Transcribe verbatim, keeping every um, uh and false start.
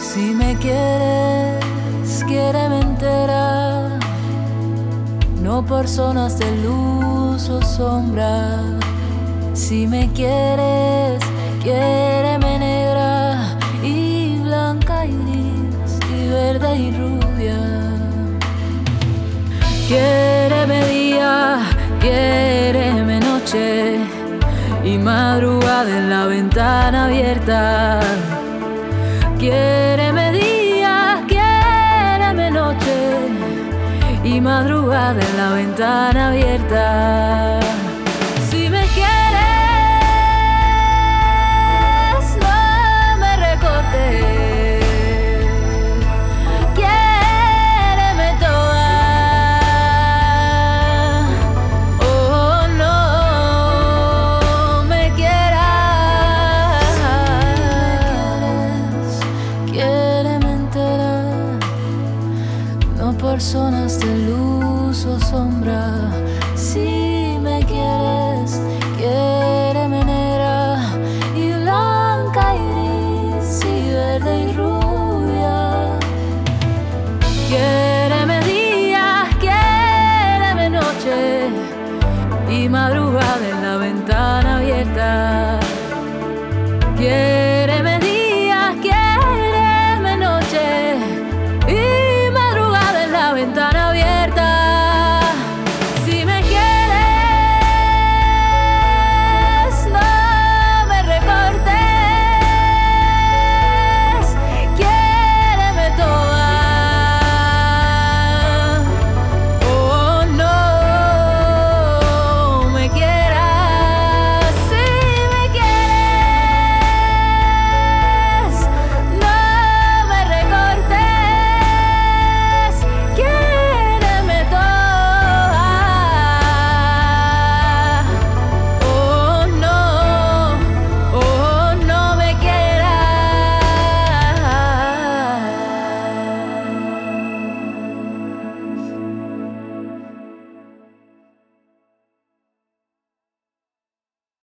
Si me quieres, quiéreme entera, no por zonas de luz o sombra. Si me quieres, quiéreme negra y blanca y gris y verde y rubia. Quiéreme día, quiéreme noche y madrugada en la ventana abierta. Quiéreme día, quiéreme noche y madrugada en la ventana abierta.